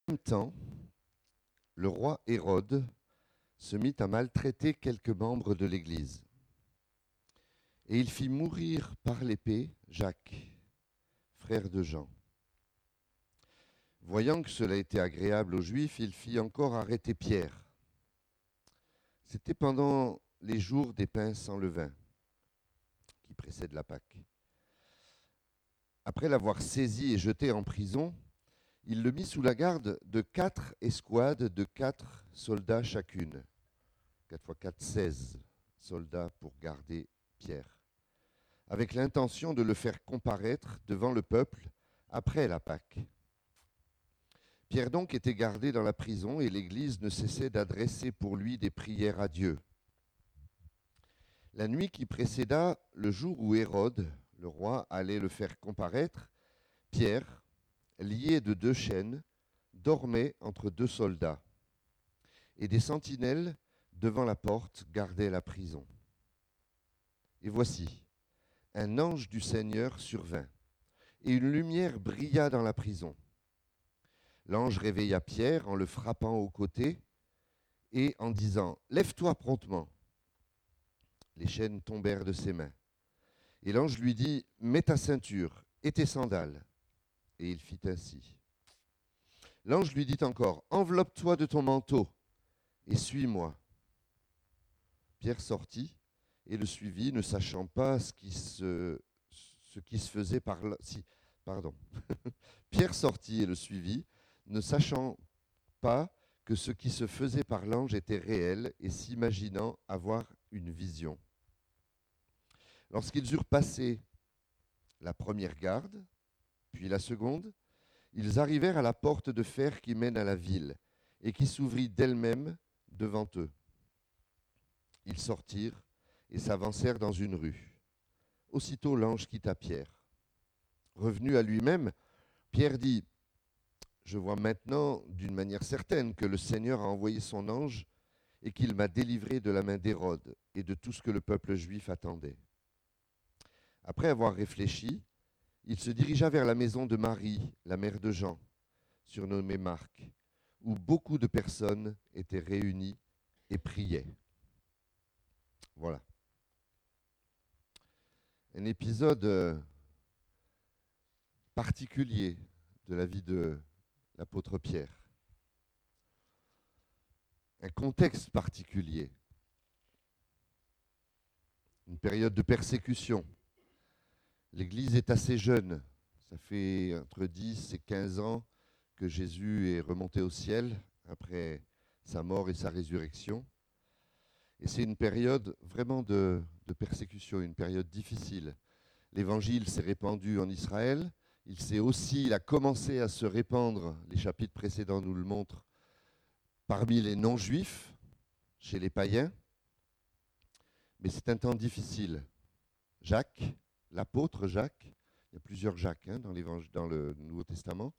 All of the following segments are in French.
même temps, le roi Hérode se mit à maltraiter quelques membres de l'Église. Et il fit mourir par l'épée Jacques, frère de Jean. Voyant que cela était agréable aux Juifs, il fit encore arrêter Pierre. C'était pendant les jours des pains sans levain, qui précèdent la Pâque. Après l'avoir saisi et jeté en prison, il le mit sous la garde de 4 escouades de 4 soldats chacune. 4 fois 4, 16 soldats pour garder Pierre, avec l'intention de le faire comparaître devant le peuple après la Pâque. Pierre donc était gardé dans la prison et l'Église ne cessait d'adresser pour lui des prières à Dieu. La nuit qui précéda le jour où Hérode, le roi, allait le faire comparaître, Pierre, lié de 2 chaînes, dormait entre 2 soldats, et des sentinelles devant la porte gardaient la prison. Et voici, un ange du Seigneur survint, et une lumière brilla dans la prison. L'ange réveilla Pierre en le frappant au côté et en disant « Lève-toi promptement !» Les chaînes tombèrent de ses mains. Et l'ange lui dit « Mets ta ceinture et tes sandales !» Et il fit ainsi. L'ange lui dit encore « Enveloppe-toi de ton manteau et suis-moi !» Pierre sortit et le suivit, ne sachant pas ce qui se faisait par là. Pierre sortit et le suivit, ne sachant pas que ce qui se faisait par l'ange était réel et s'imaginant avoir une vision. Lorsqu'ils eurent passé la première garde, puis la seconde, ils arrivèrent à la porte de fer qui mène à la ville et qui s'ouvrit d'elle-même devant eux. Ils sortirent et s'avancèrent dans une rue. Aussitôt l'ange quitta Pierre. Revenu à lui-même, Pierre dit « Je vois maintenant d'une manière certaine que le Seigneur a envoyé son ange et qu'il m'a délivré de la main d'Hérode et de tout ce que le peuple juif attendait. » Après avoir réfléchi, il se dirigea vers la maison de Marie, la mère de Jean, surnommée Marc, où beaucoup de personnes étaient réunies et priaient. Voilà. Un épisode particulier de la vie de l'apôtre Pierre. Un contexte particulier. Une période de persécution. L'Église est assez jeune. Ça fait entre 10 et 15 ans que Jésus est remonté au ciel après sa mort et sa résurrection. Et c'est une période vraiment de persécution, une période difficile. L'Évangile s'est répandu en Israël. Il a commencé à se répandre, les chapitres précédents nous le montrent, parmi les non-juifs, chez les païens. Mais c'est un temps difficile. Jacques, l'apôtre Jacques, il y a plusieurs Jacques dans le Nouveau Testament.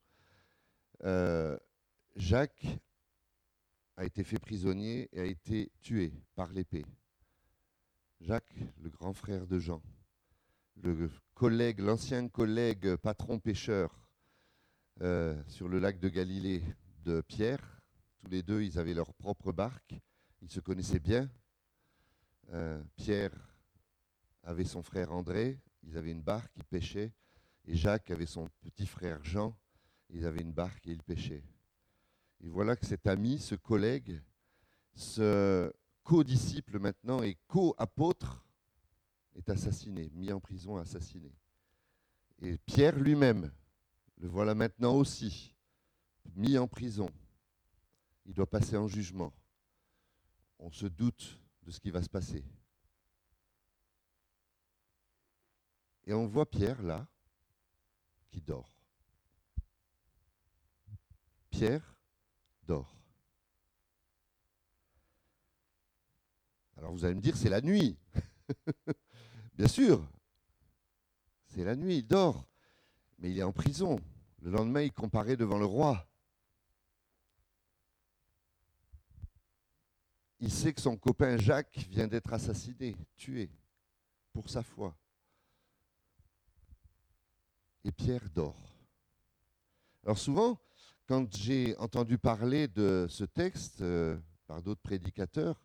Jacques a été fait prisonnier et a été tué par l'épée. Jacques, le grand frère de Jean, l'ancien collègue patron pêcheur sur le lac de Galilée de Pierre. Tous les deux, ils avaient leur propre barque. Ils se connaissaient bien. Pierre avait son frère André. Ils avaient une barque, ils pêchaient. Et Jacques avait son petit frère Jean. Ils avaient une barque et ils pêchaient. Et voilà que cet ami, ce collègue, ce co-disciple maintenant et co-apôtre est assassiné, mis en prison, assassiné. Et Pierre lui-même, le voilà maintenant aussi, mis en prison. Il doit passer en jugement. On se doute de ce qui va se passer. Et on voit Pierre là, qui dort. Pierre dort. Alors vous allez me dire, c'est la nuit. Bien sûr, c'est la nuit, il dort. Mais il est en prison. Le lendemain, il comparaît devant le roi. Il sait que son copain Jacques vient d'être assassiné, tué, pour sa foi. Et Pierre dort. Alors souvent, quand j'ai entendu parler de ce texte par d'autres prédicateurs,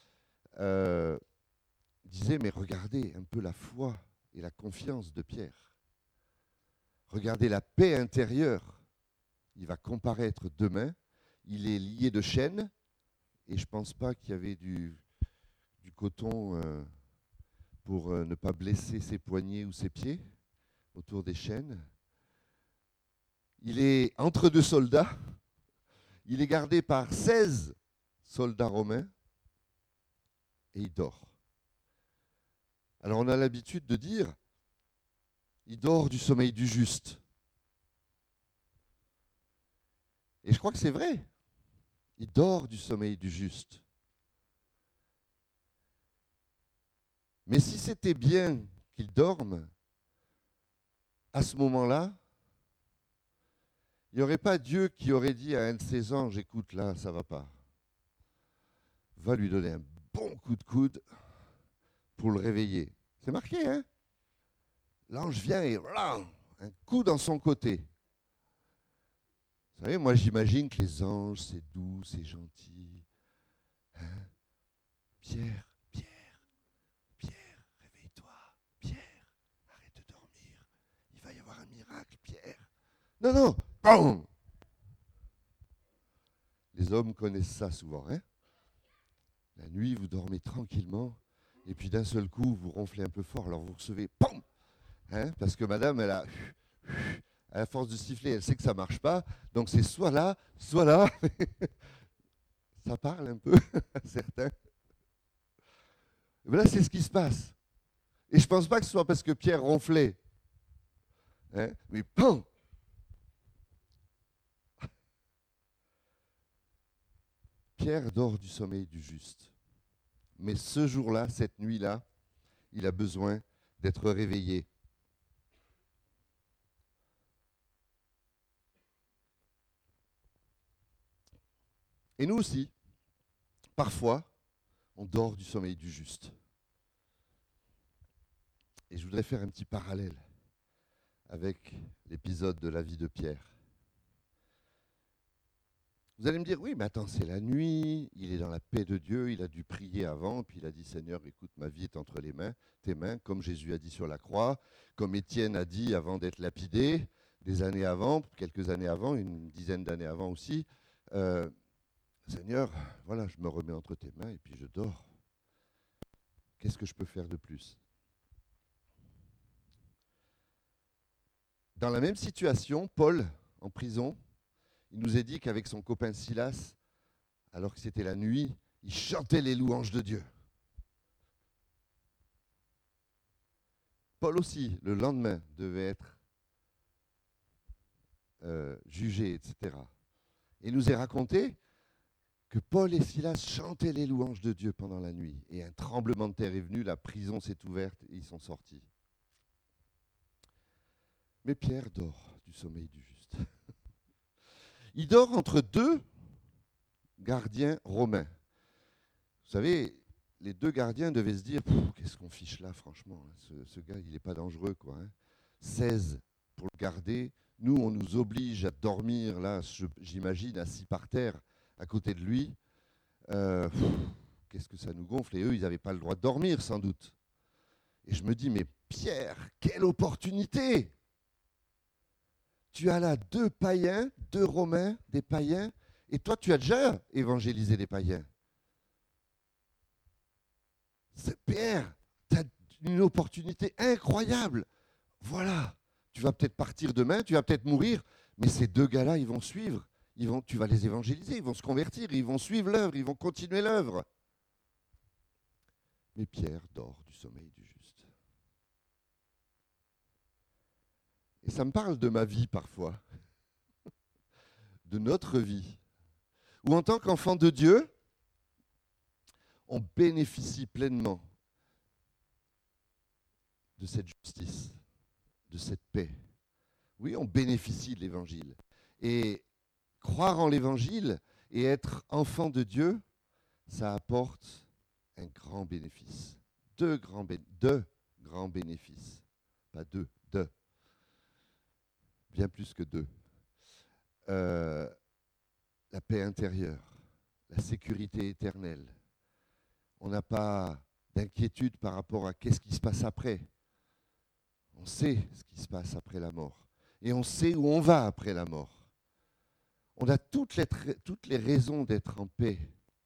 disaient, mais regardez un peu la foi et la confiance de Pierre. Regardez la paix intérieure. Il va comparaître demain. Il est lié de chaînes. Et je ne pense pas qu'il y avait du coton pour ne pas blesser ses poignets ou ses pieds autour des chaînes. Il est entre deux soldats. Il est gardé par 16 soldats romains. Et il dort. Alors on a l'habitude de dire, il dort du sommeil du juste. Et je crois que c'est vrai. Il dort du sommeil du juste. Mais si c'était bien qu'il dorme, à ce moment-là, il n'y aurait pas Dieu qui aurait dit à un de ses anges, écoute là, ça ne va pas. Va lui donner un bon coup de coude pour le réveiller. C'est marqué, hein? L'ange vient et voilà, un coup dans son côté. Vous savez, moi j'imagine que les anges, c'est doux, c'est gentil. Hein? Pierre, réveille-toi. Pierre, arrête de dormir. Il va y avoir un miracle, Pierre. Non, non, boum! Les hommes connaissent ça souvent, hein? La nuit, vous dormez tranquillement, et puis d'un seul coup, vous ronflez un peu fort, alors vous recevez, boum! Hein? Parce que madame, elle a... À la force de siffler, elle sait que ça ne marche pas. Donc c'est soit là, soit là. Ça parle un peu à certains. Mais là, c'est ce qui se passe. Et je ne pense pas que ce soit parce que Pierre ronflait. Hein? Mais PAM! Pierre dort du sommeil du juste. Mais ce jour-là, cette nuit-là, il a besoin d'être réveillé. Et nous aussi, parfois, on dort du sommeil du juste. Et je voudrais faire un petit parallèle avec l'épisode de la vie de Pierre. Vous allez me dire, oui, mais attends, c'est la nuit, il est dans la paix de Dieu, il a dû prier avant, puis il a dit, Seigneur, écoute, ma vie est entre tes mains, comme Jésus a dit sur la croix, comme Étienne a dit avant d'être lapidé, des années avant, quelques années avant, une dizaine d'années avant aussi. Seigneur, voilà, je me remets entre tes mains et puis je dors. Qu'est-ce que je peux faire de plus? Dans la même situation, Paul, en prison, il nous est dit qu'avec son copain Silas, alors que c'était la nuit, il chantait les louanges de Dieu. Paul aussi, le lendemain, devait être jugé, etc. Et il nous est raconté que Paul et Silas chantaient les louanges de Dieu pendant la nuit. Et un tremblement de terre est venu, la prison s'est ouverte et ils sont sortis. Mais Pierre dort du sommeil du juste. Il dort entre deux gardiens romains. Vous savez, les deux gardiens devaient se dire, qu'est-ce qu'on fiche là, franchement, hein, ce gars, il n'est pas dangereux, quoi. Hein. 16 pour le garder. Nous, on nous oblige à dormir, là, j'imagine, assis par terre, à côté de lui. Qu'est-ce que ça nous gonfle? Et eux, ils n'avaient pas le droit de dormir, sans doute. Et je me dis, mais Pierre, quelle opportunité! Tu as là deux païens, deux Romains, des païens, et toi, tu as déjà évangélisé des païens. C'est Pierre, tu as une opportunité incroyable. Voilà, tu vas peut-être partir demain, tu vas peut-être mourir, mais ces deux gars-là, ils vont suivre. Tu vas les évangéliser, ils vont se convertir, ils vont suivre l'œuvre, ils vont continuer l'œuvre. Mais Pierre dort du sommeil du juste. Et ça me parle de ma vie parfois, de notre vie, où en tant qu'enfant de Dieu, on bénéficie pleinement de cette justice, de cette paix. Oui, on bénéficie de l'Évangile. Et croire en l'Évangile et être enfant de Dieu, ça apporte un grand bénéfice. Deux grands bénéfices. Pas deux, deux. Bien plus que deux. euh, la paix intérieure, la sécurité éternelle. On n'a pas d'inquiétude par rapport à qu'est-ce qui se passe après. On sait ce qui se passe après la mort. Et on sait où on va après la mort. On a toutes les raisons d'être en paix.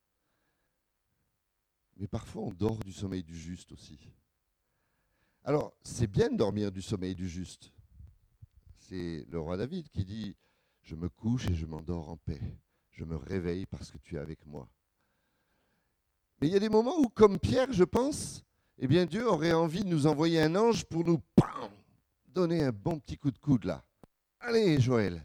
Mais parfois, on dort du sommeil du juste aussi. Alors, c'est bien de dormir du sommeil du juste. C'est le roi David qui dit « Je me couche et je m'endors en paix. Je me réveille parce que tu es avec moi. » Mais il y a des moments où, comme Pierre, je pense, eh bien Dieu aurait envie de nous envoyer un ange pour nous donner un bon petit coup de coude là. Allez, Joël.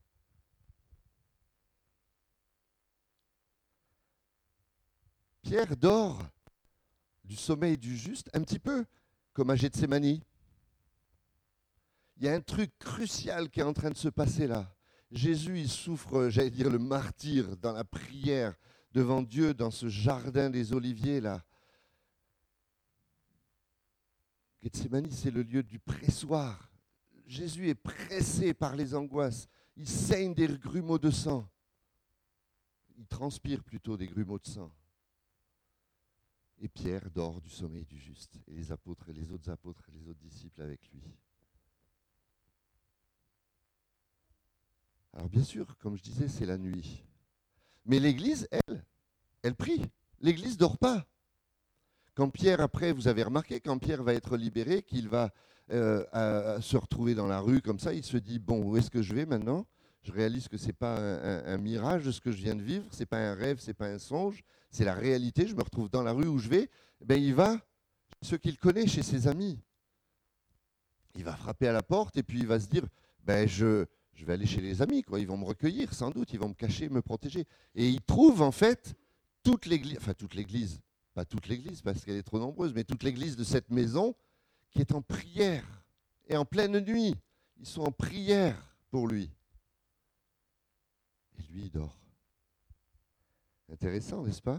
Pierre dort du sommeil du juste, un petit peu comme à Gethsémani. Il y a un truc crucial qui est en train de se passer là. Jésus, il souffre, j'allais dire, le martyre dans la prière devant Dieu, dans ce jardin des Oliviers là. Gethsémani, c'est le lieu du pressoir. Jésus est pressé par les angoisses. Il saigne des grumeaux de sang. Il transpire plutôt des grumeaux de sang. Et Pierre dort du sommeil du juste. Et les apôtres et les autres apôtres et les autres disciples avec lui. Alors bien sûr, comme je disais, c'est la nuit. Mais l'Église, elle prie. L'Église ne dort pas. Quand Pierre, après, vous avez remarqué, quand Pierre va être libéré, qu'il va à se retrouver dans la rue comme ça, il se dit, bon, où est-ce que je vais maintenant ? Je réalise que ce n'est pas un mirage de ce que je viens de vivre, ce n'est pas un rêve, ce n'est pas un songe, c'est la réalité, je me retrouve dans la rue où je vais. Ben, il va, ceux qu'il connaît, chez ses amis. Il va frapper à la porte et puis il va se dire, ben, je vais aller chez les amis, quoi. Ils vont me recueillir sans doute, ils vont me cacher, me protéger. Et il trouve en fait toute l'église, pas toute l'église parce qu'elle est trop nombreuse, mais toute l'église de cette maison qui est en prière et en pleine nuit. Ils sont en prière pour lui. Et lui, il dort. Intéressant, n'est-ce pas ?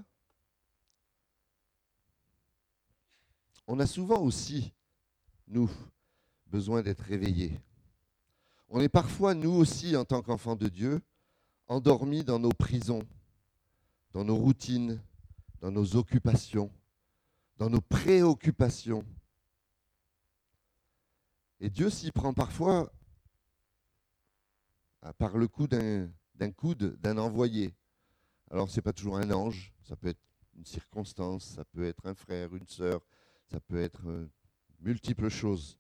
On a souvent aussi, nous, besoin d'être réveillés. On est parfois, nous aussi, en tant qu'enfants de Dieu, endormis dans nos prisons, dans nos routines, dans nos occupations, dans nos préoccupations. Et Dieu s'y prend parfois par le coup d'un coude, d'un envoyé. Alors, ce n'est pas toujours un ange, ça peut être une circonstance, ça peut être un frère, une sœur, ça peut être multiples choses.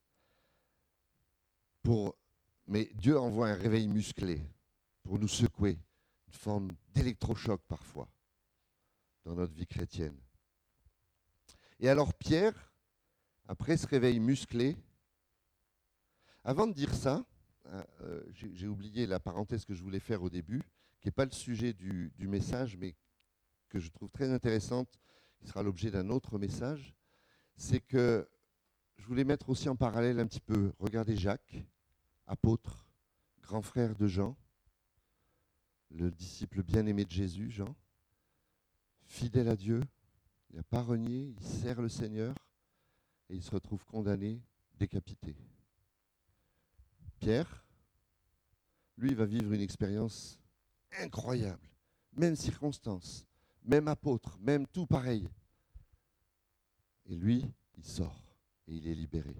Mais Dieu envoie un réveil musclé pour nous secouer, une forme d'électrochoc parfois dans notre vie chrétienne. Et alors Pierre, après ce réveil musclé, avant de dire ça, j'ai oublié la parenthèse que je voulais faire au début, qui n'est pas le sujet du message, mais que je trouve très intéressante, qui sera l'objet d'un autre message, c'est que je voulais mettre aussi en parallèle un petit peu, regardez Jacques, apôtre, grand frère de Jean, le disciple bien-aimé de Jésus, Jean, fidèle à Dieu, il n'a pas renié, il sert le Seigneur et il se retrouve condamné, décapité. Pierre, lui, va vivre une expérience incroyable, même circonstance, même apôtre, même tout pareil. Et lui, il sort et il est libéré.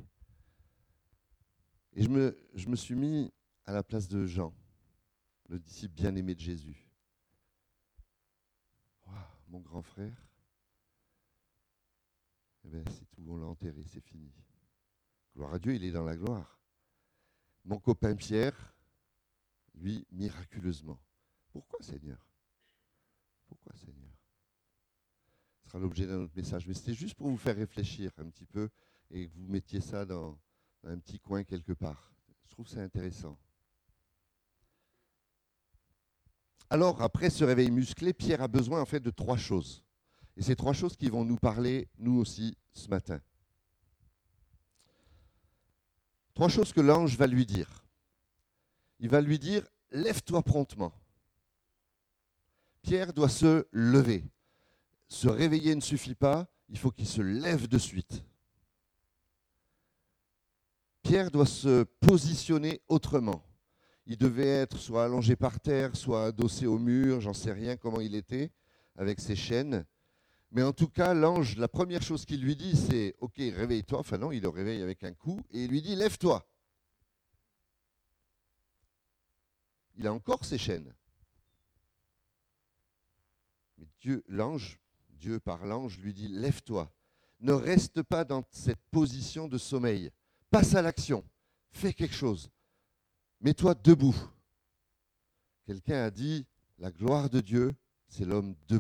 Et je me suis mis à la place de Jean, le disciple bien-aimé de Jésus. Wow, mon grand frère, eh bien, c'est tout, on l'a enterré, c'est fini. Gloire à Dieu, il est dans la gloire. Mon copain Pierre, lui, miraculeusement. Pourquoi, Seigneur ? Pourquoi, Seigneur ? Ce sera l'objet d'un autre message. Mais c'était juste pour vous faire réfléchir un petit peu et que vous mettiez ça dans un petit coin quelque part. Je trouve ça intéressant. Alors, après ce réveil musclé, Pierre a besoin en fait de 3 choses. Et c'est 3 choses qui vont nous parler, nous aussi, ce matin. 3 choses que l'ange va lui dire. Il va lui dire, lève-toi promptement. Pierre doit se lever. Se réveiller ne suffit pas, il faut qu'il se lève de suite. Pierre doit se positionner autrement. Il devait être soit allongé par terre, soit adossé au mur, j'en sais rien comment il était, avec ses chaînes. Mais en tout cas, l'ange, la première chose qu'il lui dit, c'est « Ok, réveille-toi ». Enfin non, il le réveille avec un coup et il lui dit « Lève-toi ». Il a encore ses chaînes. Mais Dieu par l'ange, lui dit « Lève-toi ». Ne reste pas dans cette position de sommeil. Passe à l'action. Fais quelque chose. Mets-toi debout. Quelqu'un a dit « La gloire de Dieu, c'est l'homme debout ».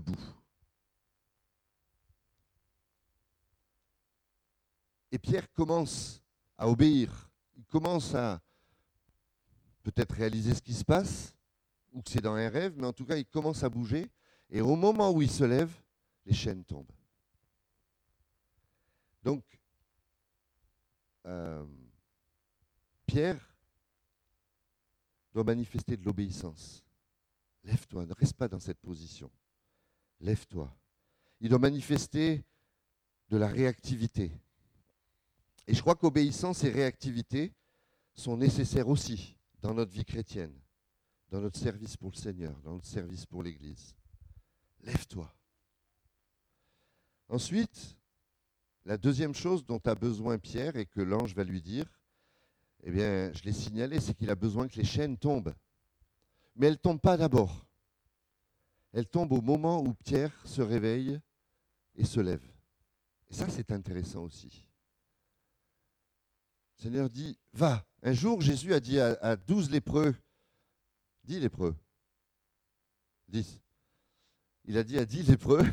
Et Pierre commence à obéir. Il commence à peut-être réaliser ce qui se passe, ou que c'est dans un rêve, mais en tout cas, il commence à bouger. Et au moment où il se lève, les chaînes tombent. Donc, Pierre doit manifester de l'obéissance. Lève-toi, ne reste pas dans cette position. Lève-toi. Il doit manifester de la réactivité. Et je crois qu'obéissance et réactivité sont nécessaires aussi dans notre vie chrétienne, dans notre service pour le Seigneur, dans notre service pour l'Église. Lève-toi. Ensuite, la deuxième chose dont a besoin Pierre et que l'ange va lui dire, eh bien, je l'ai signalé, c'est qu'il a besoin que les chaînes tombent. Mais elles ne tombent pas d'abord. Elles tombent au moment où Pierre se réveille et se lève. Et ça, c'est intéressant aussi. Le Seigneur dit, va. Un jour, Jésus a dit à 12 lépreux, 10 lépreux, 10. Il a dit à 10 lépreux,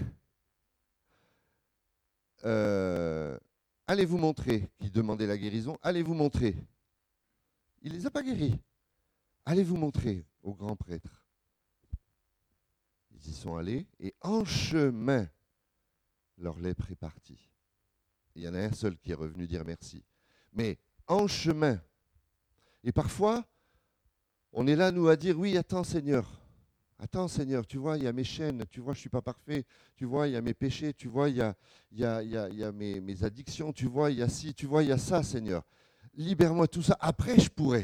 allez vous montrer, qui demandaient la guérison, allez vous montrer. Il ne les a pas guéris. Allez vous montrer au grand prêtre. Ils y sont allés et en chemin, leur lèpre est partie. Il y en a un seul qui est revenu dire merci. Mais en chemin. Et parfois, on est là, nous, à dire, oui, attends Seigneur, tu vois, il y a mes chaînes, tu vois, je ne suis pas parfait, tu vois, il y a mes péchés, tu vois, il y a mes addictions, tu vois, il y a ci, tu vois, il y a ça, Seigneur. Libère-moi tout ça, après je pourrai.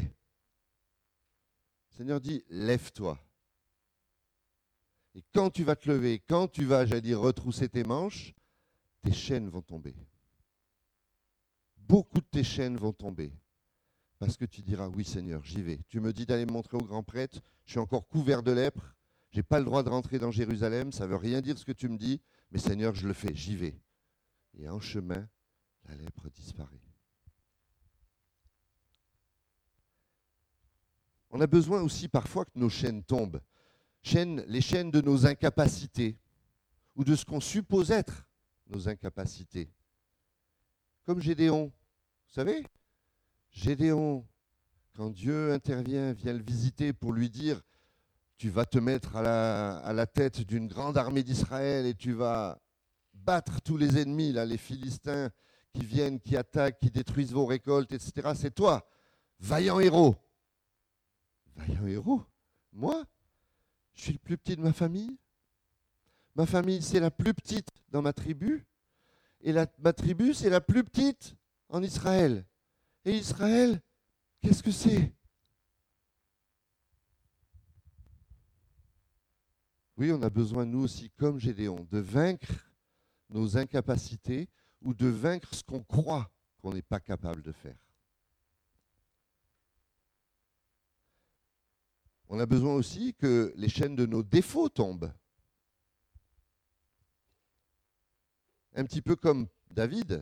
Le Seigneur dit, lève-toi. Et quand tu vas te lever, quand tu vas, j'allais dire, retrousser tes manches, tes chaînes vont tomber. Beaucoup de tes chaînes vont tomber. Parce que tu diras, oui Seigneur, j'y vais. Tu me dis d'aller me montrer au grand prêtre, je suis encore couvert de lèpre, je n'ai pas le droit de rentrer dans Jérusalem, ça ne veut rien dire ce que tu me dis, mais Seigneur, je le fais, j'y vais. Et en chemin, la lèpre disparaît. On a besoin aussi parfois que nos chaînes tombent. Les chaînes de nos incapacités, ou de ce qu'on suppose être nos incapacités. Comme Gédéon, vous savez, Gédéon, quand Dieu intervient, vient le visiter pour lui dire « Tu vas te mettre à la tête d'une grande armée d'Israël et tu vas battre tous les ennemis, là, les Philistins qui viennent, qui attaquent, qui détruisent vos récoltes, etc. C'est toi, vaillant héros. » Vaillant héros? Moi? Je suis le plus petit de ma famille. Ma famille, c'est la plus petite dans ma tribu. Et ma tribu, c'est la plus petite en Israël. Et Israël, qu'est-ce que c'est? Oui, on a besoin, nous aussi, comme Gédéon, de vaincre nos incapacités ou de vaincre ce qu'on croit qu'on n'est pas capable de faire. On a besoin aussi que les chaînes de nos défauts tombent. Un petit peu comme David.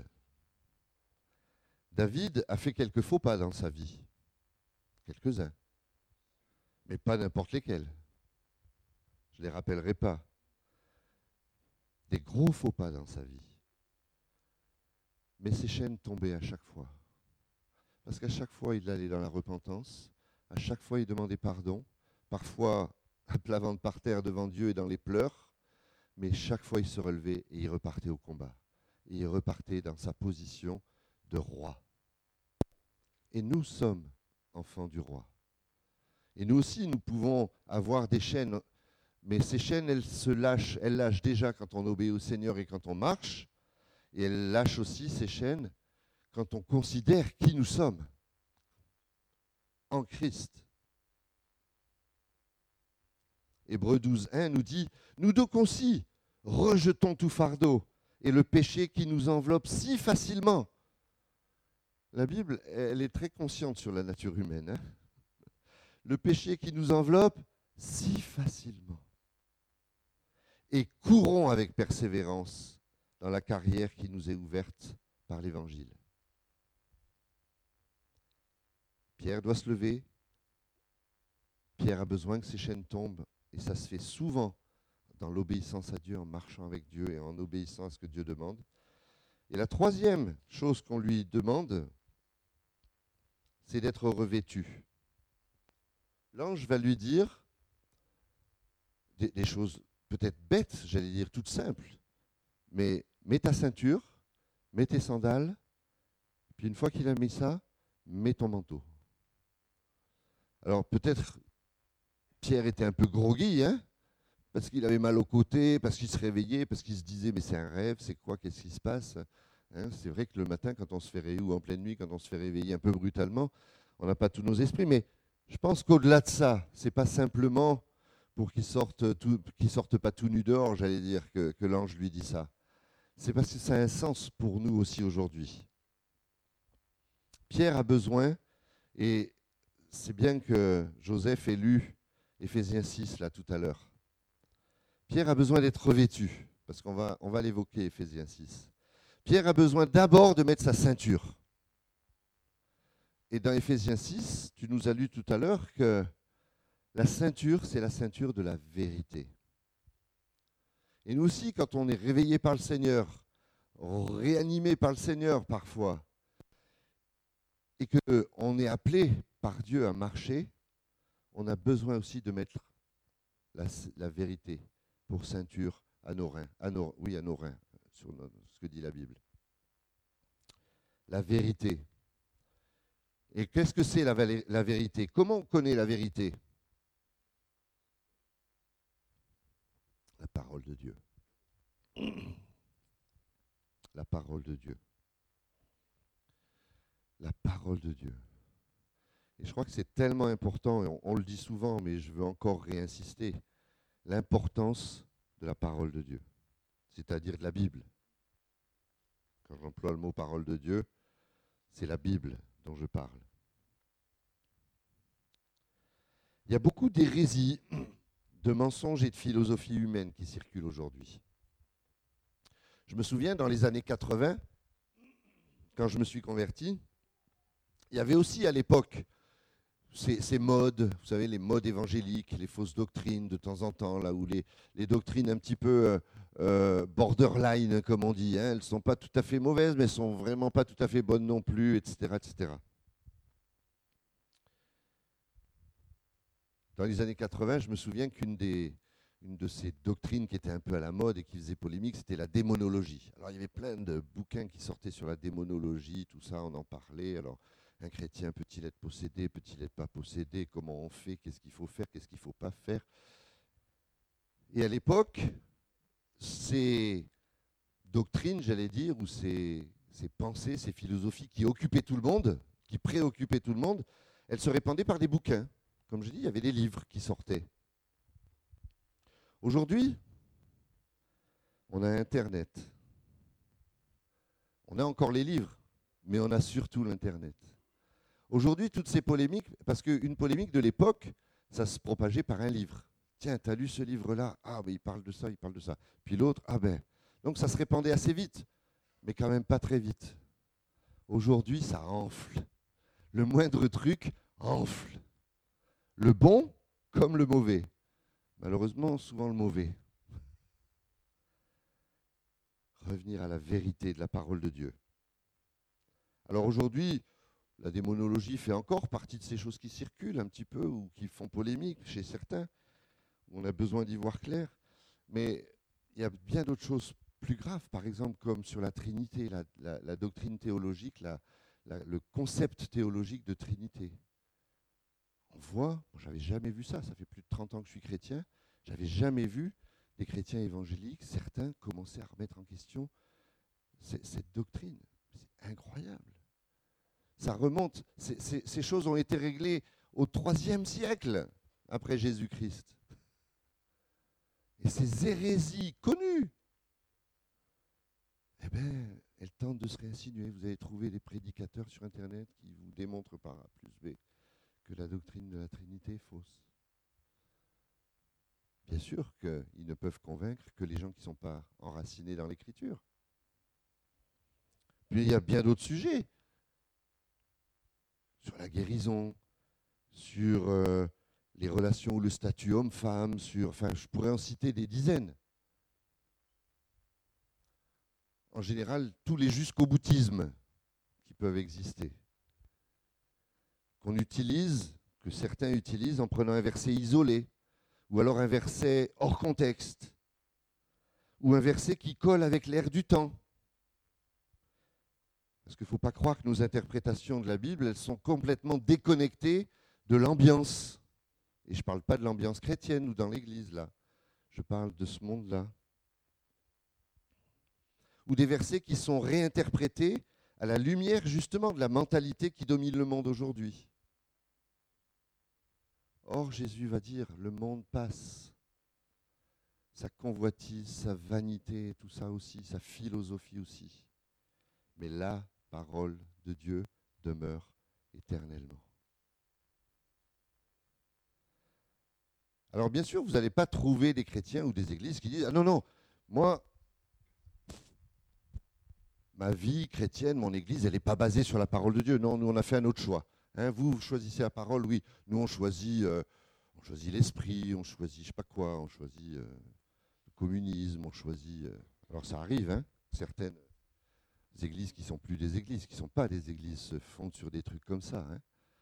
David a fait quelques faux pas dans sa vie. Quelques-uns. Mais pas n'importe lesquels. Je ne les rappellerai pas. Des gros faux pas dans sa vie. Mais ces chaînes tombaient à chaque fois. Parce qu'à chaque fois, il allait dans la repentance. À chaque fois, il demandait pardon. Parfois, à plat ventre par terre devant Dieu et dans les pleurs. Mais chaque fois, il se relevait et il repartait au combat. Et il repartait dans sa position de roi. Et nous sommes enfants du roi. Et nous aussi, nous pouvons avoir des chaînes. Mais ces chaînes, elles lâchent déjà quand on obéit au Seigneur et quand on marche. Et elles lâchent aussi ces chaînes quand on considère qui nous sommes en Christ. Hébreux 12, 1 nous dit « Nous donc aussi, rejetons tout fardeau et le péché qui nous enveloppe si facilement. » La Bible, elle est très consciente sur la nature humaine. Hein. Le péché qui nous enveloppe si facilement. Et courons avec persévérance dans la carrière qui nous est ouverte par l'Évangile. Pierre doit se lever. Pierre a besoin que ses chaînes tombent. Et ça se fait souvent dans l'obéissance à Dieu, en marchant avec Dieu et en obéissant à ce que Dieu demande. Et la troisième chose qu'on lui demande, c'est d'être revêtu. L'ange va lui dire des choses peut-être bêtes, j'allais dire toutes simples, mais mets ta ceinture, mets tes sandales, puis une fois qu'il a mis ça, mets ton manteau. Alors peut-être Pierre était un peu groggy, hein, parce qu'il avait mal au côté, parce qu'il se réveillait, parce qu'il se disait mais c'est un rêve, c'est quoi, qu'est-ce qui se passe, hein. C'est vrai que le matin, quand on se fait réveiller, ou en pleine nuit, quand on se fait réveiller un peu brutalement, on n'a pas tous nos esprits, mais je pense qu'au-delà de ça, c'est pas simplement pour qu'ils sortent pas tout nus dehors, j'allais dire, que l'ange lui dit ça. C'est parce que ça a un sens pour nous aussi aujourd'hui. Pierre a besoin, et c'est bien que Joseph ait lu Éphésiens 6 là tout à l'heure. Pierre a besoin d'être revêtu, parce qu'on va l'évoquer, Éphésiens 6. Pierre a besoin d'abord de mettre sa ceinture. Et dans Éphésiens 6, tu nous as lu tout à l'heure que la ceinture, c'est la ceinture de la vérité. Et nous aussi, quand on est réveillé par le Seigneur, réanimé par le Seigneur parfois, et qu'on est appelé par Dieu à marcher, on a besoin aussi de mettre la vérité pour ceinture à nos reins, à nos reins, sur ce que dit la Bible. La vérité. Et qu'est-ce que c'est la vérité? Comment on connaît la vérité? La parole de Dieu. La parole de Dieu. La parole de Dieu. Et je crois que c'est tellement important, et on le dit souvent, mais je veux encore réinsister, l'importance de la parole de Dieu, c'est-à-dire de la Bible. Quand j'emploie le mot parole de Dieu, c'est la Bible dont je parle. Il y a beaucoup d'hérésies, de mensonges et de philosophie humaine qui circulent aujourd'hui. Je me souviens, dans les années 80, quand je me suis converti, il y avait aussi à l'époque ces modes, vous savez, les modes évangéliques, les fausses doctrines de temps en temps, là où les doctrines un petit peu borderline, comme on dit, hein, elles ne sont pas tout à fait mauvaises, mais elles ne sont vraiment pas tout à fait bonnes non plus, etc., etc. Dans les années 80, je me souviens qu'une de ces doctrines qui était un peu à la mode et qui faisait polémique, c'était la démonologie. Alors il y avait plein de bouquins qui sortaient sur la démonologie, tout ça, on en parlait. Alors un chrétien peut-il être possédé, peut-il être pas possédé, comment on fait, qu'est-ce qu'il faut faire, qu'est-ce qu'il ne faut pas faire. Et à l'époque, ces doctrines, j'allais dire, ou ces pensées, ces philosophies qui occupaient tout le monde, qui préoccupaient tout le monde, elles se répandaient par des bouquins. Comme je dis, il y avait des livres qui sortaient. Aujourd'hui, on a Internet. On a encore les livres, mais on a surtout l'Internet. Aujourd'hui, toutes ces polémiques, parce qu'une polémique de l'époque, ça se propageait par un livre. Tiens, tu as lu ce livre-là? Ah, mais il parle de ça, il parle de ça. Puis l'autre, ah ben. Donc ça se répandait assez vite, mais quand même pas très vite. Aujourd'hui, ça enfle. Le moindre truc enfle. Le bon comme le mauvais. Malheureusement, souvent le mauvais. Revenir à la vérité de la parole de Dieu. Alors aujourd'hui, la démonologie fait encore partie de ces choses qui circulent un petit peu ou qui font polémique chez certains, où on a besoin d'y voir clair. Mais il y a bien d'autres choses plus graves, par exemple comme sur la Trinité, la doctrine théologique, le concept théologique de Trinité. On voit, j'avais jamais vu ça, ça fait plus de 30 ans que je suis chrétien, j'avais jamais vu des chrétiens évangéliques, certains commencer à remettre en question cette doctrine. C'est incroyable. Ça remonte, ces choses ont été réglées au IIIe siècle après Jésus-Christ. Et ces hérésies connues, eh bien, elles tentent de se réinsinuer. Vous allez trouver des prédicateurs sur Internet qui vous démontrent par A plus B que la doctrine de la Trinité est fausse. Bien sûr qu'ils ne peuvent convaincre que les gens qui ne sont pas enracinés dans l'Écriture. Puis il y a bien d'autres sujets. Sur la guérison, sur les relations ou le statut homme-femme, je pourrais en citer des dizaines. En général, tous les jusqu'au boutisme qui peuvent exister, que certains utilisent en prenant un verset isolé, ou alors un verset hors contexte, ou un verset qui colle avec l'air du temps. Parce qu'il ne faut pas croire que nos interprétations de la Bible, elles sont complètement déconnectées de l'ambiance. Et je ne parle pas de l'ambiance chrétienne ou dans l'Église, là. Je parle de ce monde-là. Ou des versets qui sont réinterprétés à la lumière, justement, de la mentalité qui domine le monde aujourd'hui. Or, Jésus va dire, le monde passe. Sa convoitise, sa vanité, tout ça aussi, sa philosophie aussi. Mais la parole de Dieu demeure éternellement. Alors bien sûr, vous n'allez pas trouver des chrétiens ou des églises qui disent « Ah non, moi, ma vie chrétienne, mon église, elle n'est pas basée sur la parole de Dieu. Non, nous, on a fait un autre choix. Hein, vous choisissez la parole, oui. Nous, on choisit l'esprit, on choisit je ne sais pas quoi, on choisit le communisme, on choisit... Alors ça arrive, hein, certaines églises qui ne sont plus des églises, qui ne sont pas des églises, se fondent sur des trucs comme ça. Hein.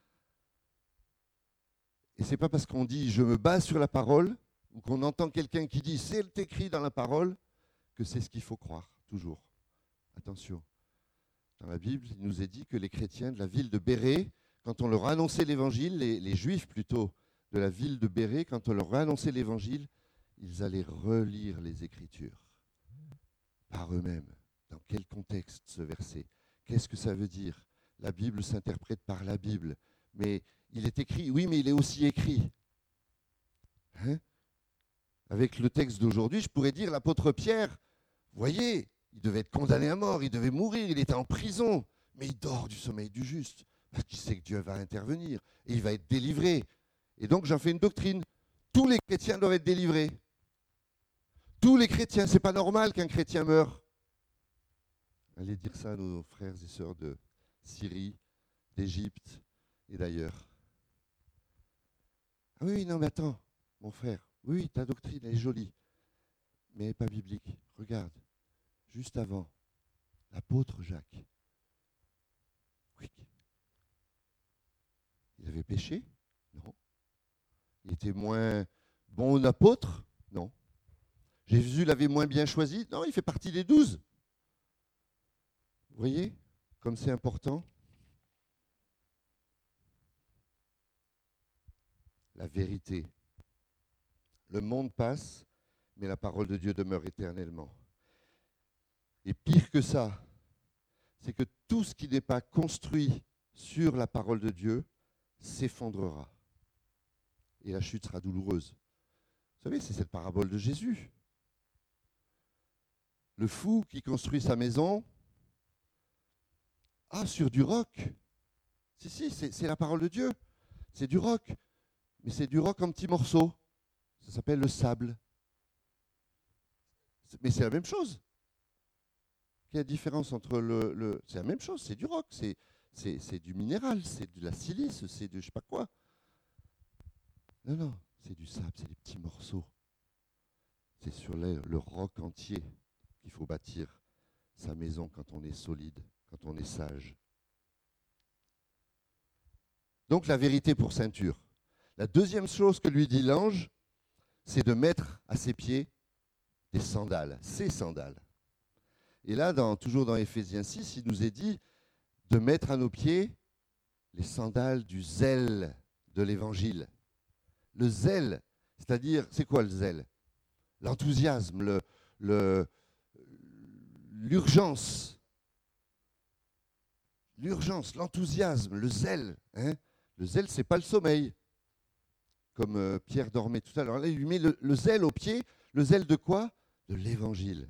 Et ce n'est pas parce qu'on dit « je me base sur la parole » ou qu'on entend quelqu'un qui dit « c'est écrit dans la parole » que c'est ce qu'il faut croire, toujours. Attention. Dans la Bible, il nous est dit que les chrétiens de la ville de Bérée, quand on leur a annoncé l'évangile, les juifs plutôt de la ville de Bérée, quand on leur a annoncé l'évangile, ils allaient relire les Écritures par eux-mêmes. Dans quel contexte ce verset? Qu'est-ce que ça veut dire? La Bible s'interprète par la Bible. Mais il est écrit, oui, mais il est aussi écrit. Hein? Avec le texte d'aujourd'hui, je pourrais dire l'apôtre Pierre, voyez, il devait être condamné à mort, il devait mourir, il était en prison, mais il dort du sommeil du juste, parce qu'il sait que Dieu va intervenir, et il va être délivré. Et donc j'en fais une doctrine. Tous les chrétiens doivent être délivrés. Tous les chrétiens, c'est pas normal qu'un chrétien meure. Allez dire ça à nos frères et sœurs de Syrie, d'Égypte et d'ailleurs. Ah oui, non mais attends, mon frère, oui, ta doctrine elle est jolie, mais elle n'est pas biblique. Regarde, juste avant, l'apôtre Jacques. Oui. Il avait péché? Non. Il était moins bon apôtre? Non. Jésus l'avait moins bien choisi? Non, il fait partie des 12. Vous voyez comme c'est important? La vérité. Le monde passe, mais la parole de Dieu demeure éternellement. Et pire que ça, c'est que tout ce qui n'est pas construit sur la parole de Dieu s'effondrera. Et la chute sera douloureuse. Vous savez, c'est cette parabole de Jésus. Le fou qui construit sa maison, sur du roc. Si, c'est la parole de Dieu. C'est du roc. Mais c'est du roc en petits morceaux. Ça s'appelle le sable. Mais c'est la même chose. Quelle est la différence entre c'est la même chose, c'est du roc, c'est du minéral, c'est de la silice, c'est de je sais pas quoi. Non, c'est du sable, c'est des petits morceaux. C'est sur le roc entier qu'il faut bâtir sa maison quand on est solide, quand on est sage. Donc la vérité pour ceinture. La deuxième chose que lui dit l'ange, c'est de mettre à ses pieds des sandales, ses sandales. Et là, toujours dans Éphésiens 6, il nous est dit de mettre à nos pieds les sandales du zèle de l'Évangile. Le zèle, c'est-à-dire, c'est quoi le zèle? L'enthousiasme, l'urgence. L'urgence, l'enthousiasme, le zèle. Hein? Le zèle, ce n'est pas le sommeil, comme Pierre dormait tout à l'heure. Là, il lui met le zèle au pied. Le zèle de quoi? De l'évangile.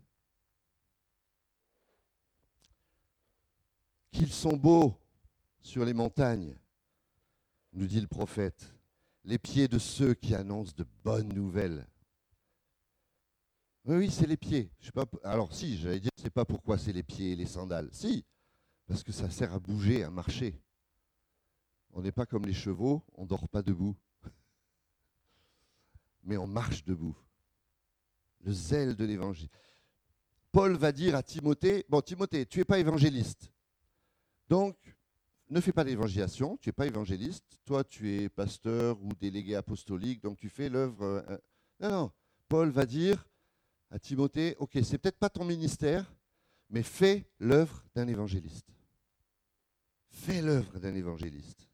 Qu'ils sont beaux sur les montagnes, nous dit le prophète, les pieds de ceux qui annoncent de bonnes nouvelles. Oui, c'est les pieds. Je sais pas, alors si, j'allais dire, je ne sais pas pourquoi c'est les pieds et les sandales. Si, parce que ça sert à bouger, à marcher. On n'est pas comme les chevaux, on ne dort pas debout. Mais on marche debout. Le zèle de l'évangile. Paul va dire à Timothée, bon Timothée, tu n'es pas évangéliste. Donc, ne fais pas d'évangélisation, tu n'es pas évangéliste. Toi, tu es pasteur ou délégué apostolique, donc tu fais l'œuvre. Non. Paul va dire à Timothée, ok, c'est peut-être pas ton ministère, mais fais l'œuvre d'un évangéliste. Fais l'œuvre d'un évangéliste.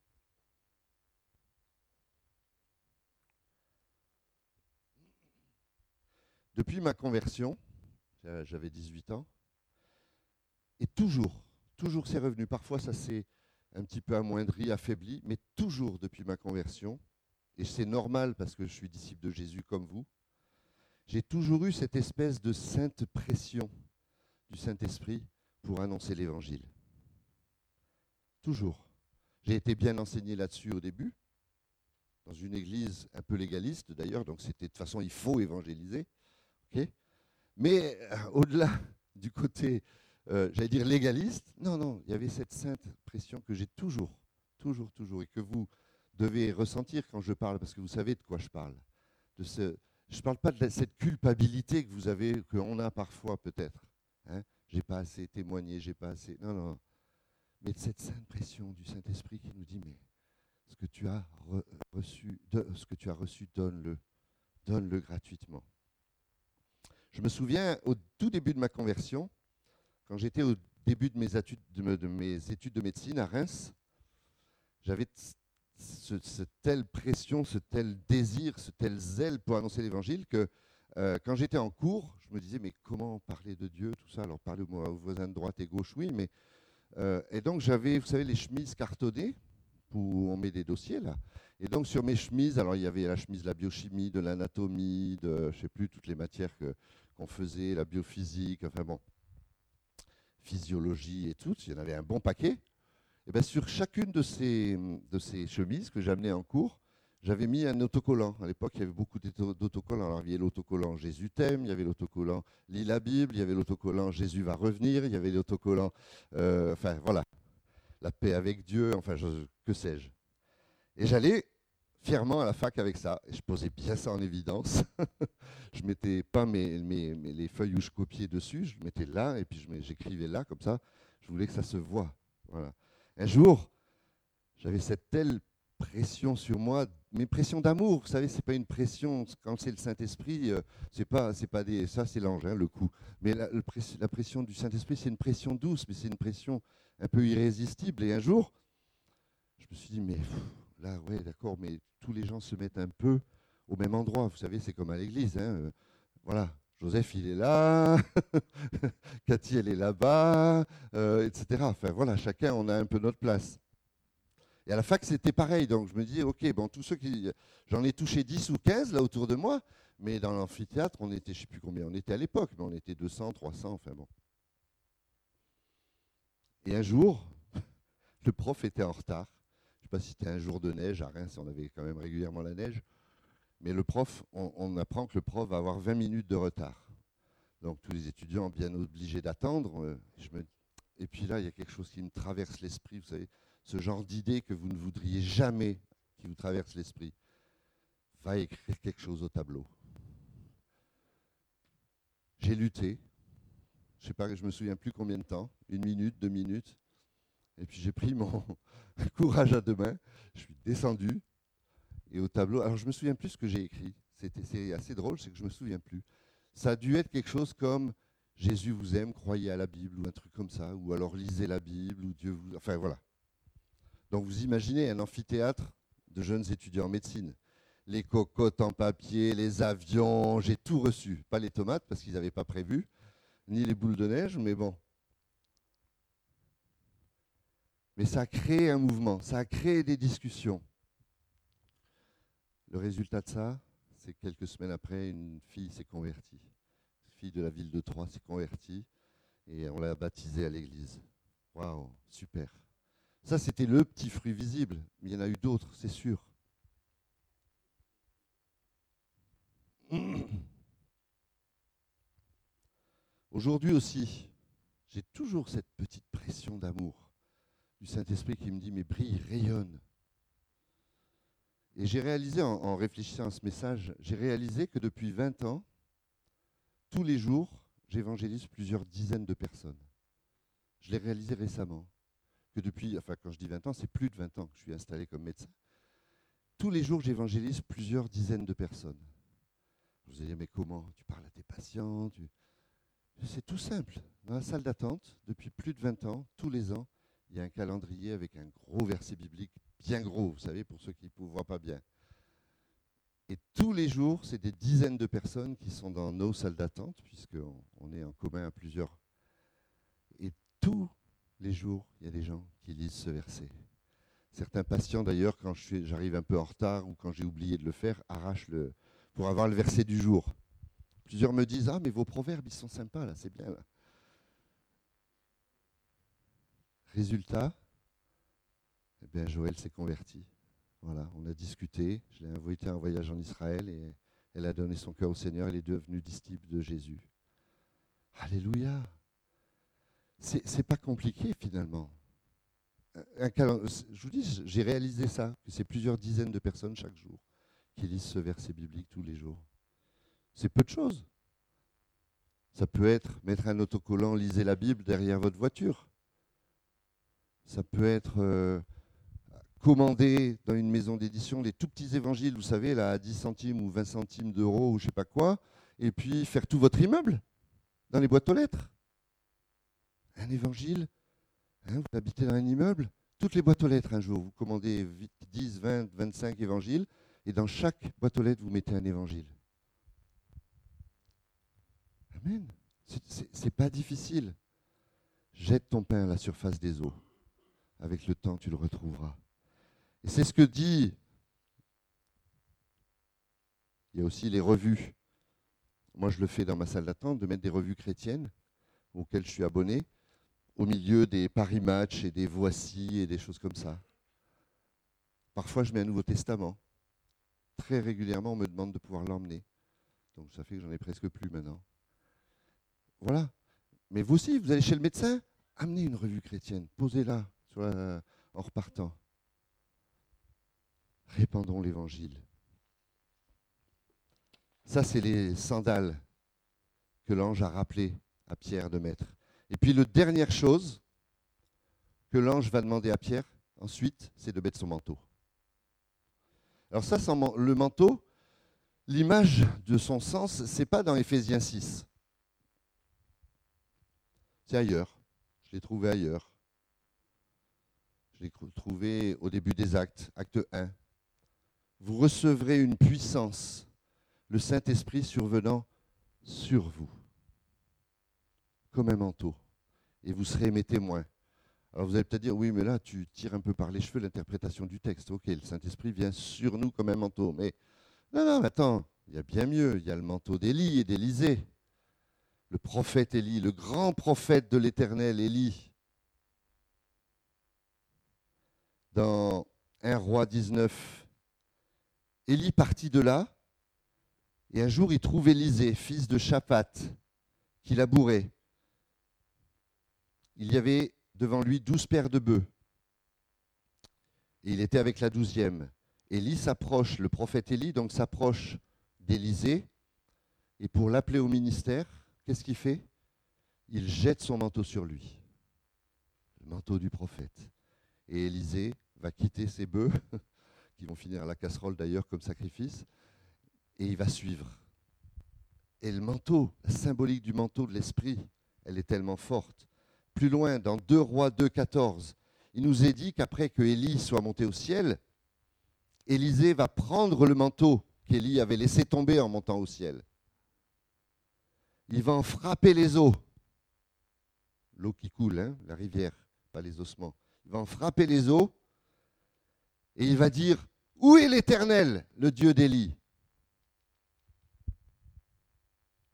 Depuis ma conversion, j'avais 18 ans, et toujours c'est revenu. Parfois, ça s'est un petit peu amoindri, affaibli, mais toujours depuis ma conversion, et c'est normal parce que je suis disciple de Jésus comme vous, j'ai toujours eu cette espèce de sainte pression du Saint-Esprit pour annoncer l'Évangile. Toujours. J'ai été bien enseigné là-dessus au début, dans une église un peu légaliste d'ailleurs, donc c'était de toute façon il faut évangéliser. Okay, mais au-delà du côté, j'allais dire légaliste, non, il y avait cette sainte pression que j'ai toujours, et que vous devez ressentir quand je parle, parce que vous savez de quoi je parle. Je ne parle pas de cette culpabilité que vous avez, qu'on a parfois peut-être. Hein, j'ai pas assez témoigné, j'ai pas assez. Non. Mais de cette sainte pression du Saint-Esprit qui nous dit, mais ce que tu as reçu, donne-le gratuitement. Je me souviens, au tout début de ma conversion, quand j'étais au début de mes études de médecine à Reims, j'avais cette telle pression, ce tel désir, ce tel zèle pour annoncer l'Évangile que quand j'étais en cours, je me disais, mais comment parler de Dieu, tout ça? Alors parler aux voisins de droite et gauche, oui, mais... et donc j'avais, vous savez, les chemises cartonnées, où on met des dossiers, là. Et donc sur mes chemises, alors il y avait la chemise de la biochimie, de l'anatomie, de, je ne sais plus, toutes les matières qu'on faisait, la biophysique, enfin bon, physiologie et tout, il y en avait un bon paquet. Et bien sur chacune de ces chemises que j'amenais en cours, j'avais mis un autocollant. À l'époque, il y avait beaucoup d'autocollants. Alors, il y avait l'autocollant Jésus t'aime, il y avait l'autocollant lis la Bible, il y avait l'autocollant Jésus va revenir, il y avait l'autocollant, enfin voilà, la paix avec Dieu, enfin que sais-je. Et j'allais fièrement à la fac avec ça. Et je posais bien ça en évidence. Je mettais pas les feuilles où je copiais dessus, je mettais là et puis j'écrivais là comme ça. Je voulais que ça se voie. Voilà. Un jour, j'avais cette telle pression sur moi, mais pression d'amour. Vous savez, c'est pas une pression quand c'est le Saint-Esprit. C'est pas des, ça c'est l'ange, hein, le coup. Mais la pression du Saint-Esprit, c'est une pression douce, mais c'est une pression un peu irrésistible. Et un jour, je me suis dit, mais là, ouais, d'accord, mais tous les gens se mettent un peu au même endroit. Vous savez, c'est comme à l'église. Hein, voilà, Joseph, il est là, Cathy, elle est là-bas, etc. Enfin, voilà, chacun, on a un peu notre place. Et à la fac, c'était pareil. Donc, je me disais, OK, bon, tous ceux qui... J'en ai touché 10 ou 15 là autour de moi, mais dans l'amphithéâtre, on était, je ne sais plus combien on était à l'époque, mais on était 200, 300, enfin bon. Et un jour, le prof était en retard. Je ne sais pas si c'était un jour de neige, à Reims, on avait quand même régulièrement la neige. Mais le prof, on apprend que le prof va avoir 20 minutes de retard. Donc tous les étudiants bien obligés d'attendre. Et puis là, il y a quelque chose qui me traverse l'esprit, vous savez, ce genre d'idée que vous ne voudriez jamais qui vous traverse l'esprit. Va écrire quelque chose au tableau. J'ai lutté. Je sais pas, je me souviens plus combien de temps, 1 minute, 2 minutes. Et puis j'ai pris mon courage à deux mains. Je suis descendu. Et au tableau, alors je me souviens plus ce que j'ai écrit. C'est assez drôle, c'est que je me souviens plus. Ça a dû être quelque chose comme Jésus vous aime, croyez à la Bible ou un truc comme ça, ou alors lisez la Bible ou Dieu vous, enfin voilà. Donc vous imaginez un amphithéâtre de jeunes étudiants en médecine. Les cocottes en papier, les avions, j'ai tout reçu. Pas les tomates parce qu'ils n'avaient pas prévu, ni les boules de neige, mais bon. Mais ça a créé un mouvement, ça a créé des discussions. Le résultat de ça, c'est quelques semaines après, une fille s'est convertie. Une fille de la ville de Troyes s'est convertie et on l'a baptisée à l'église. Waouh, super. Ça, c'était le petit fruit visible, mais il y en a eu d'autres, c'est sûr. Aujourd'hui aussi, j'ai toujours cette petite pression d'amour du Saint-Esprit qui me dit, mais brille, rayonne. Et j'ai réalisé, en réfléchissant à ce message, j'ai réalisé que depuis 20 ans, tous les jours, j'évangélise plusieurs dizaines de personnes. Je l'ai réalisé récemment. Que depuis, enfin quand je dis 20 ans, c'est plus de 20 ans que je suis installé comme médecin. Tous les jours, j'évangélise plusieurs dizaines de personnes. Je vous ai dit, mais comment? Tu parles à tes patients? C'est tout simple. Dans la salle d'attente, depuis plus de 20 ans, tous les ans, il y a un calendrier avec un gros verset biblique, bien gros, vous savez, pour ceux qui ne voient pas bien. Et tous les jours, c'est des dizaines de personnes qui sont dans nos salles d'attente, puisqu'on est en commun à plusieurs. Et tous les jours, il y a des gens qui lisent ce verset. Certains patients, d'ailleurs, quand j'arrive un peu en retard ou quand j'ai oublié de le faire, arrachent pour avoir le verset du jour. Plusieurs me disent « Ah, mais vos proverbes, ils sont sympas, là, c'est bien, là. » Résultat, eh bien, Joël s'est converti. Voilà, on a discuté, je l'ai invité à un voyage en Israël et elle a donné son cœur au Seigneur, elle est devenue disciple de Jésus. Alléluia! C'est pas compliqué finalement. Je vous dis, j'ai réalisé ça, que c'est plusieurs dizaines de personnes chaque jour qui lisent ce verset biblique tous les jours. C'est peu de choses. Ça peut être mettre un autocollant, lisez la Bible derrière votre voiture. Ça peut être commander dans une maison d'édition des tout petits évangiles, vous savez, là, à 10 centimes ou 20 centimes d'euros ou je ne sais pas quoi, et puis faire tout votre immeuble dans les boîtes aux lettres. Un évangile, vous habitez dans un immeuble, toutes les boîtes aux lettres un jour, vous commandez 10, 20, 25 évangiles, et dans chaque boîte aux lettres, vous mettez un évangile. Amen. C'est pas difficile. Jette ton pain à la surface des eaux. Avec le temps, tu le retrouveras. Et c'est ce que dit. Il y a aussi les revues. Moi, je le fais dans ma salle d'attente, de mettre des revues chrétiennes auxquelles je suis abonné, au milieu des Paris Match et des Voici et des choses comme ça. Parfois, je mets un Nouveau Testament. Très régulièrement, on me demande de pouvoir l'emmener. Donc, ça fait que j'en ai presque plus maintenant. Voilà. Mais vous aussi, vous allez chez le médecin, amenez une revue chrétienne, posez-la en repartant. Répandons l'évangile. Ça, c'est les sandales que l'ange a rappelées à Pierre de mettre. Et puis, la dernière chose que l'ange va demander à Pierre, ensuite, c'est de mettre son manteau. Alors ça, le manteau, l'image de son sens, c'est pas dans Éphésiens 6. C'est ailleurs. Je l'ai trouvé ailleurs. Je l'ai trouvé au début des actes, acte 1. Vous recevrez une puissance, le Saint-Esprit survenant sur vous, comme un manteau, et vous serez mes témoins. Alors vous allez peut-être dire, oui, mais là, tu tires un peu par les cheveux l'interprétation du texte. Ok, le Saint-Esprit vient sur nous comme un manteau, mais non, attends, il y a bien mieux. Il y a le manteau d'Élie et d'Élisée. Le prophète Élie, le grand prophète de l'Éternel, Élie. Dans 1 Roi 19, Élie partit de là, et un jour il trouve Élisée, fils de Shaphat, qui labourait. Il y avait devant lui 12 paires de bœufs, et il était avec la 12e. Élie s'approche, le prophète Élie donc s'approche d'Élisée, et pour l'appeler au ministère, qu'est-ce qu'il fait? Il jette son manteau sur lui, le manteau du prophète. Et Élisée va quitter ses bœufs, qui vont finir à la casserole d'ailleurs comme sacrifice, et il va suivre. Et le manteau, la symbolique du manteau de l'esprit, elle est tellement forte. Plus loin, dans 2 Rois 2, 14, il nous est dit qu'après que Élie soit monté au ciel, Élisée va prendre le manteau qu'Élie avait laissé tomber en montant au ciel. Il va en frapper les eaux. L'eau qui coule, hein, la rivière, pas les ossements. Il va en frapper les eaux et il va dire « Où est l'Éternel, le Dieu d'Élie ?»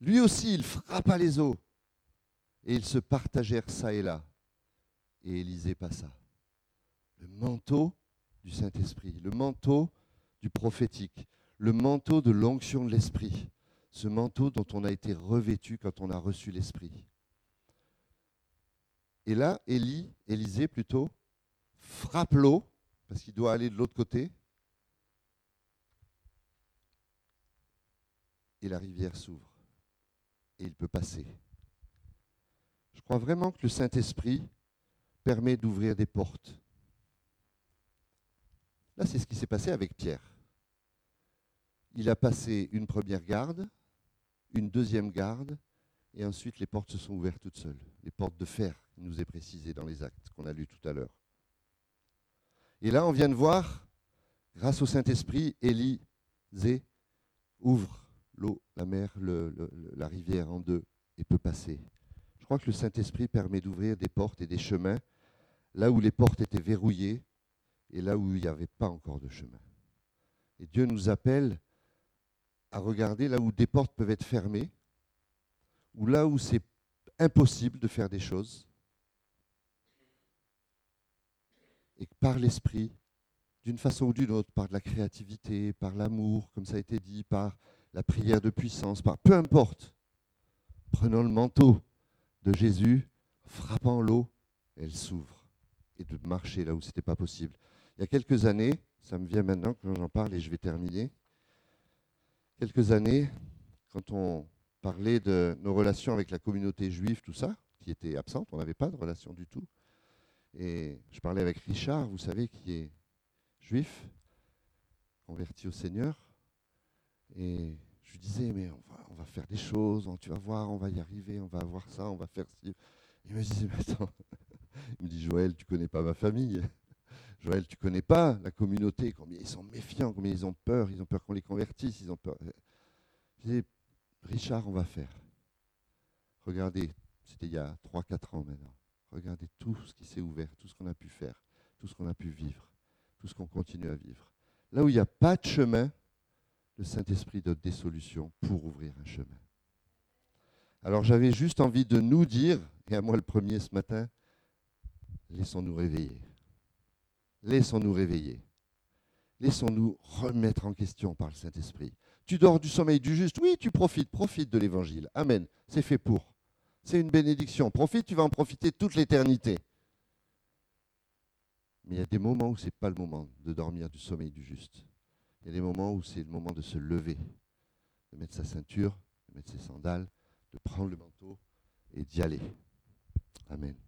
Lui aussi, il frappa les eaux, et ils se partagèrent ça et là. Et Élisée passa. Le manteau du Saint-Esprit, le manteau du prophétique, le manteau de l'onction de l'Esprit, ce manteau dont on a été revêtu quand on a reçu l'Esprit. Et là, Élisée plutôt, frappe l'eau, parce qu'il doit aller de l'autre côté, et la rivière s'ouvre, et il peut passer. Je crois vraiment que le Saint-Esprit permet d'ouvrir des portes. Là, c'est ce qui s'est passé avec Pierre. Il a passé une première garde, une deuxième garde, et ensuite les portes se sont ouvertes toutes seules. Les portes de fer, qui nous est précisé dans les actes qu'on a lus tout à l'heure. Et là, on vient de voir, grâce au Saint-Esprit, Élisée ouvre l'eau, la mer, la rivière en deux et peut passer. Je crois que le Saint-Esprit permet d'ouvrir des portes et des chemins là où les portes étaient verrouillées et là où il n'y avait pas encore de chemin. Et Dieu nous appelle à regarder là où des portes peuvent être fermées, ou là où c'est impossible de faire des choses, et que par l'Esprit, d'une façon ou d'une autre, par de la créativité, par l'amour, comme ça a été dit, par la prière de puissance, par peu importe, prenant le manteau de Jésus, frappant l'eau, elle s'ouvre, et de marcher là où ce n'était pas possible. Il y a quelques années, ça me vient maintenant quand j'en parle et je vais terminer, quelques années, quand on parlait de nos relations avec la communauté juive, tout ça, qui était absente, on n'avait pas de relation du tout. Et je parlais avec Richard, vous savez, qui est juif, converti au Seigneur. Et je lui disais, mais on va faire des choses, tu vas voir, on va y arriver, on va avoir ça, on va faire ci. Il me disait, mais attends, il me dit, Joël, tu ne connais pas ma famille. Joël, tu ne connais pas la communauté, combien ils sont méfiants, combien ils ont peur qu'on les convertisse, ils ont peur. Je disais, Richard, on va faire. Regardez, c'était il y a 3-4 ans maintenant. Regardez tout ce qui s'est ouvert, tout ce qu'on a pu faire, tout ce qu'on a pu vivre, tout ce qu'on continue à vivre. Là où il n'y a pas de chemin, le Saint-Esprit donne des solutions pour ouvrir un chemin. Alors j'avais juste envie de nous dire, et à moi le premier ce matin, laissons-nous réveiller. Laissons-nous réveiller. Laissons-nous remettre en question par le Saint-Esprit. Tu dors du sommeil du juste, oui, tu profite de l'Évangile. Amen, c'est fait pour. C'est une bénédiction. Profite, tu vas en profiter toute l'éternité. Mais il y a des moments où ce n'est pas le moment de dormir du sommeil du juste. Il y a des moments où c'est le moment de se lever, de mettre sa ceinture, de mettre ses sandales, de prendre le manteau et d'y aller. Amen.